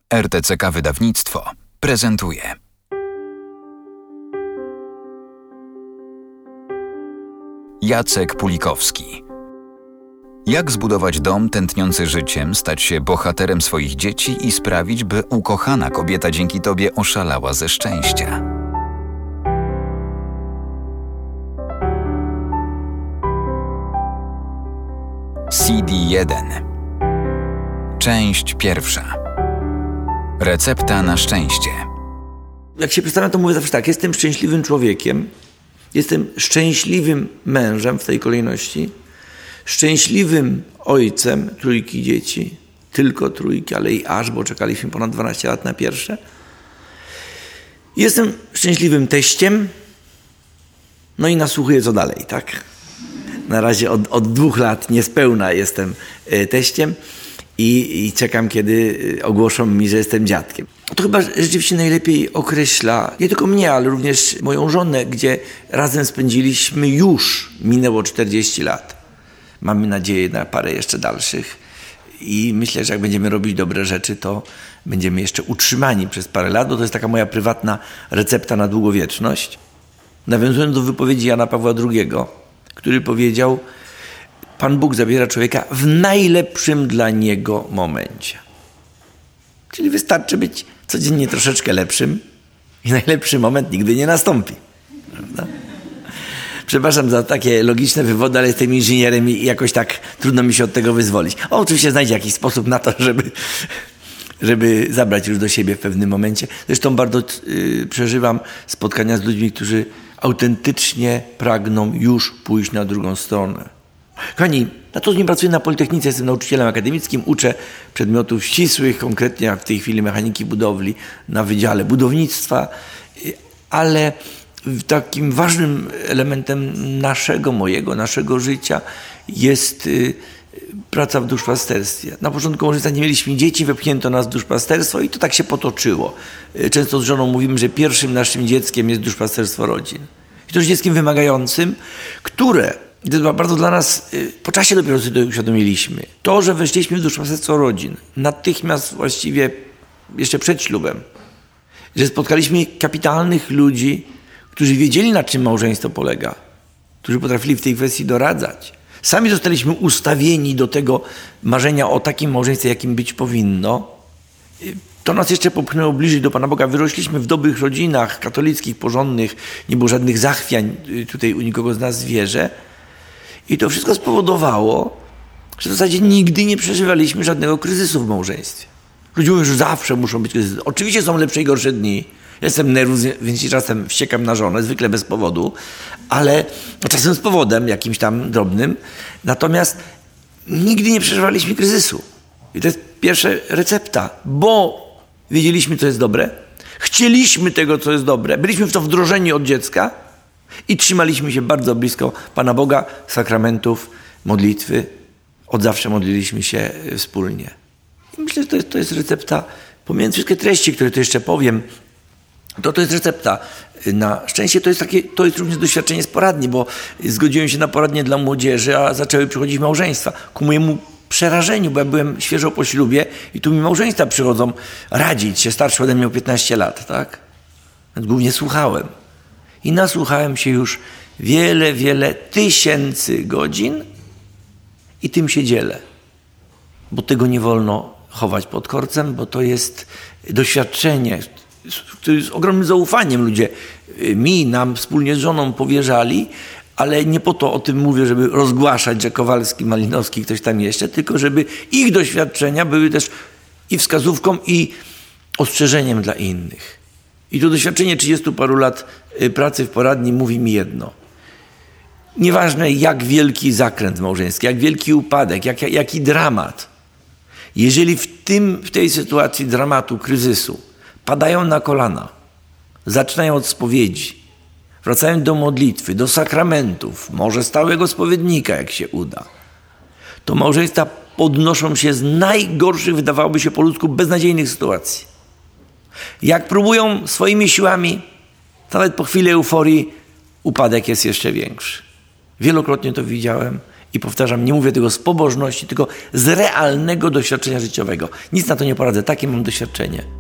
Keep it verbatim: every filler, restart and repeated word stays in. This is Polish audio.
R T C K Wydawnictwo prezentuje. Jacek Pulikowski. Jak zbudować dom tętniący życiem, stać się bohaterem swoich dzieci i sprawić, by ukochana kobieta dzięki tobie oszalała ze szczęścia? C D jeden. Część pierwsza. Recepta na szczęście. Jak się przedstawiam, to mówię zawsze tak: jestem szczęśliwym człowiekiem, jestem szczęśliwym mężem w tej kolejności, szczęśliwym ojcem trójki dzieci, tylko trójki, ale i aż, bo czekaliśmy ponad dwanaście lat na pierwsze. Jestem szczęśliwym teściem, no i nasłuchuję co dalej, tak? Na razie od, od dwóch lat niespełna jestem teściem i, i czekam, kiedy ogłoszą mi, że jestem dziadkiem. To chyba rzeczywiście najlepiej określa nie tylko mnie, ale również moją żonę, gdzie razem spędziliśmy już, minęło czterdzieści lat. Mamy nadzieję na parę jeszcze dalszych i myślę, że jak będziemy robić dobre rzeczy, to będziemy jeszcze utrzymani przez parę lat, bo to jest taka moja prywatna recepta na długowieczność. Nawiązując do wypowiedzi Jana Pawła drugiego, który powiedział: Pan Bóg zabiera człowieka w najlepszym dla niego momencie. Czyli wystarczy być codziennie troszeczkę lepszym i najlepszy moment nigdy nie nastąpi. Prawda? Przepraszam za takie logiczne wywody, ale jestem inżynierem i jakoś tak trudno mi się od tego wyzwolić. O, oczywiście znajdzie jakiś sposób na to, żeby, żeby zabrać już do siebie w pewnym momencie. Zresztą bardzo yy, przeżywam spotkania z ludźmi, którzy autentycznie pragną już pójść na drugą stronę. Kochani, na to, z nim pracuję na Politechnice, jestem nauczycielem akademickim, uczę przedmiotów ścisłych, konkretnie jak w tej chwili mechaniki budowli na Wydziale Budownictwa, ale takim ważnym elementem naszego, mojego, naszego życia jest y, praca w duszpasterstwie. Na początku małżeństwa nie mieliśmy dzieci, wepchnięto nas w duszpasterstwo i to tak się potoczyło. Często z żoną mówimy, że pierwszym naszym dzieckiem jest duszpasterstwo rodzin. I to jest dzieckiem wymagającym, które, to bardzo dla nas, po czasie dopiero sobie to uświadomiliśmy. To, że weszliśmy w duszpasterstwo rodzin, natychmiast właściwie jeszcze przed ślubem, że spotkaliśmy kapitalnych ludzi, którzy wiedzieli, na czym małżeństwo polega, którzy potrafili w tej kwestii doradzać. Sami zostaliśmy ustawieni do tego marzenia o takim małżeństwie, jakim być powinno. To nas jeszcze popchnęło bliżej do Pana Boga. Wyrośliśmy w dobrych rodzinach katolickich, porządnych, nie było żadnych zachwiań tutaj u nikogo z nas w wierze. I to wszystko spowodowało, że w zasadzie nigdy nie przeżywaliśmy żadnego kryzysu w małżeństwie. Ludzie mówią, że zawsze muszą być kryzysy. Oczywiście są lepsze i gorsze dni. Jestem nerwus, więc się czasem wściekam na żonę, zwykle bez powodu, ale czasem z powodem jakimś tam drobnym. Natomiast nigdy nie przeżywaliśmy kryzysu. I to jest pierwsza recepta, bo wiedzieliśmy, co jest dobre, chcieliśmy tego, co jest dobre, byliśmy w to wdrożeni od dziecka i trzymaliśmy się bardzo blisko Pana Boga, sakramentów, modlitwy. Od zawsze modliliśmy się wspólnie. I myślę, że to jest, to jest recepta, pomijając wszystkie treści, które tu jeszcze powiem, To, to jest recepta na szczęście. To jest, takie, to jest również doświadczenie z poradni, bo zgodziłem się na poradnię dla młodzieży, a zaczęły przychodzić małżeństwa. Ku mojemu przerażeniu, bo ja byłem świeżo po ślubie i tu mi małżeństwa przychodzą radzić się, starszy ode mnie o piętnaście lat, tak? Więc głównie słuchałem. I nasłuchałem się już wiele, wiele tysięcy godzin i tym się dzielę. Bo tego nie wolno chować pod korcem, bo to jest doświadczenie, który z ogromnym zaufaniem ludzie mi, nam wspólnie z żoną powierzali, ale nie po to o tym mówię, żeby rozgłaszać, że Kowalski, Malinowski, ktoś tam jeszcze, tylko żeby ich doświadczenia były też i wskazówką, i ostrzeżeniem dla innych. I to doświadczenie trzydziestu paru lat pracy w poradni mówi mi jedno. Nieważne, jak wielki zakręt małżeński, jak wielki upadek, jak, jaki dramat. Jeżeli w, tym, w tej sytuacji dramatu, kryzysu padają na kolana, zaczynają od spowiedzi, wracają do modlitwy, do sakramentów, może stałego spowiednika, jak się uda, to małżeństwa podnoszą się z najgorszych, wydawałoby się po ludzku, beznadziejnych sytuacji. Jak próbują swoimi siłami, nawet po chwili euforii, upadek jest jeszcze większy. Wielokrotnie to widziałem I powtarzam, nie mówię tego z pobożności, tylko z realnego doświadczenia życiowego. Nic na to nie poradzę, takie mam doświadczenie.